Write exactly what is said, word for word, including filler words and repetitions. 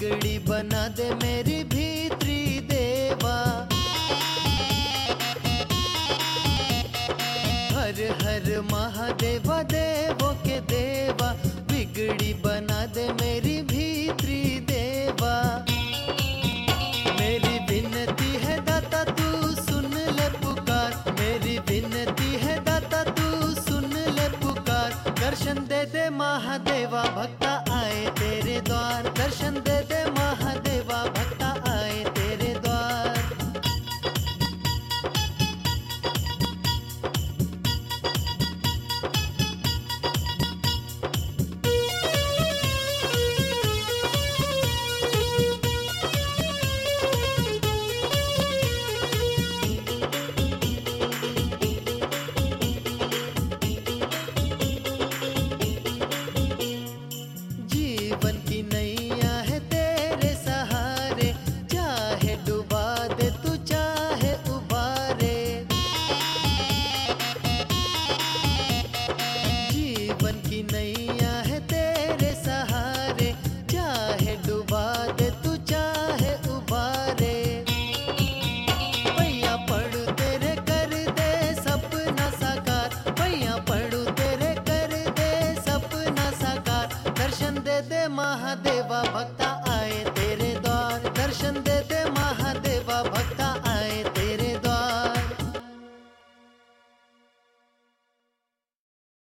बिगड़ी बना दे मेरी भीतरी देवा। हर हर महादेवा देवों के देवा, बिगड़ी बना दे मेरी भीतरी देवा। मेरी विनती है दाता तू सुन ले पुकार, मेरी विनती है दाता तू सुन ले पुकार। दर्शन दे दे महादेवा भक्ता आए तेरे द्वार, दर्शन दे दे महादेवा भक्ता आए तेरे द्वार। जीवन की नैया है तेरे सहारे, चाहे डुबा दे तू चाहे उबारे। जीवन की नैया है तेरे सहारे, चाहे डुबा दे तू चाहे उबारे। भैया पढ़ू तेरे कर दे सपना साकार, भैया पढ़ू तेरे कर दे सपना साकार। दर्शन दे दे महादेवा भक्ता